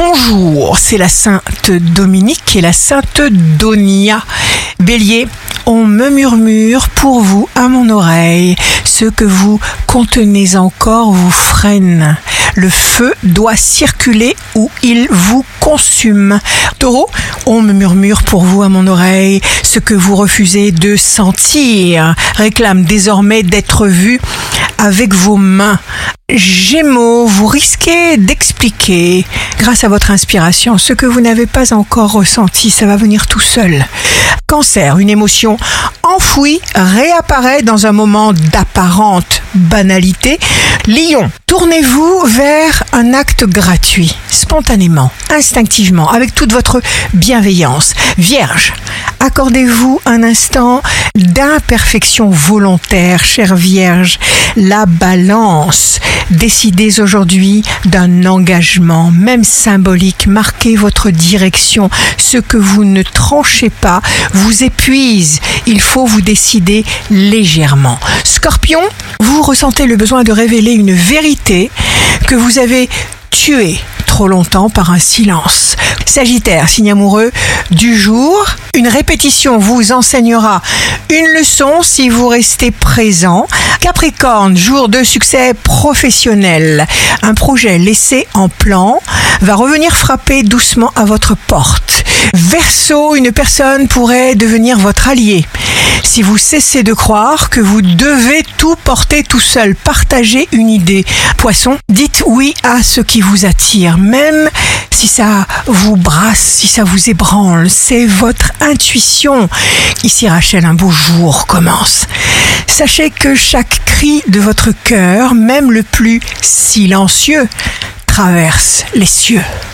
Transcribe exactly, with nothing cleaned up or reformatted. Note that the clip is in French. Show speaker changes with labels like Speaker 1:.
Speaker 1: Bonjour, c'est la Sainte Dominique et la Sainte Donia. Bélier, on me murmure pour vous à mon oreille. Ce que vous contenez encore vous freine. Le feu doit circuler ou il vous consume. Taureau, on me murmure pour vous à mon oreille. Ce que vous refusez de sentir réclame désormais d'être vu avec vos mains. Gémeaux, vous risquez d'expliquer, grâce à votre inspiration, ce que vous n'avez pas encore ressenti. Ça va venir tout seul. Cancer, une émotion enfouie réapparaît dans un moment d'apparente banalité. Lion, tournez-vous vers un acte gratuit, spontanément, instinctivement, avec toute votre bienveillance. Vierge, accordez-vous un instant d'imperfection volontaire, chère Vierge. La balance. Décidez aujourd'hui d'un engagement, même symbolique. Marquez votre direction. Ce que vous ne tranchez pas vous épuise. Il faut vous décider légèrement. Scorpion, vous ressentez le besoin de révéler une vérité que vous avez tuée trop longtemps par un silence. Sagittaire, signe amoureux du jour, une répétition vous enseignera une leçon si vous restez présent. Capricorne, jour de succès professionnel. Un projet laissé en plan va revenir frapper doucement à votre porte. Verseau, une personne pourrait devenir votre allié. Si vous cessez de croire que vous devez tout porter tout seul, partagez une idée. Poisson, dites oui à ce qui vous attire, même si ça vous brasse, si ça vous ébranle. C'est votre intuition. Ici Rachel, un beau jour commence. Sachez que chaque cri de votre cœur, même le plus silencieux, traverse les cieux.